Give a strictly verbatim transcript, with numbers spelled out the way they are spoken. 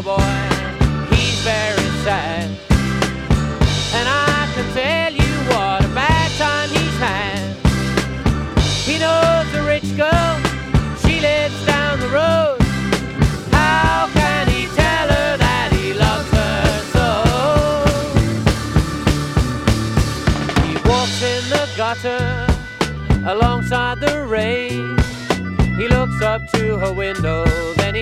poor boy, he's very sad. And I can tell you what a bad time he's had. He knows a rich girl, she lives down the road. How can he tell her that he loves her so? He walks in the gutter alongside the rain. He looks up to her window, then he